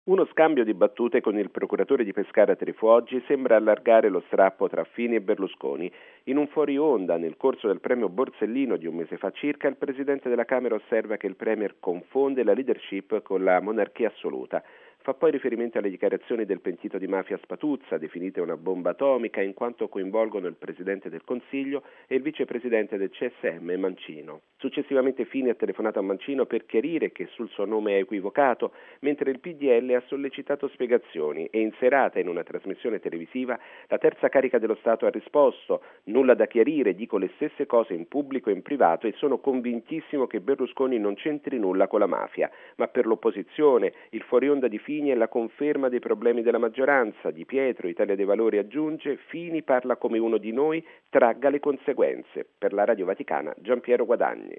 Uno scambio di battute con il procuratore di Pescara Trifuoggi sembra allargare lo strappo tra Fini e Berlusconi. In un fuori onda, nel corso del premio Borsellino di un mese fa circa, il presidente della Camera osserva che il premier confonde la leadership con la monarchia assoluta. Fa poi riferimento alle dichiarazioni del pentito di mafia Spatuzza, definite una bomba atomica in quanto coinvolgono il Presidente del Consiglio e il Vicepresidente del CSM Mancino. Successivamente Fini ha telefonato a Mancino per chiarire che sul suo nome è equivocato, mentre il PDL ha sollecitato spiegazioni e in serata in una trasmissione televisiva la terza carica dello Stato ha risposto: nulla da chiarire, dico le stesse cose in pubblico e in privato e sono convintissimo che Berlusconi non c'entri nulla con la mafia, ma per l'opposizione il fuori onda di Fini è la conferma dei problemi della maggioranza. Di Pietro, Italia dei Valori aggiunge: Fini parla come uno di noi, tragga le conseguenze. Per la Radio Vaticana, Giampiero Guadagni.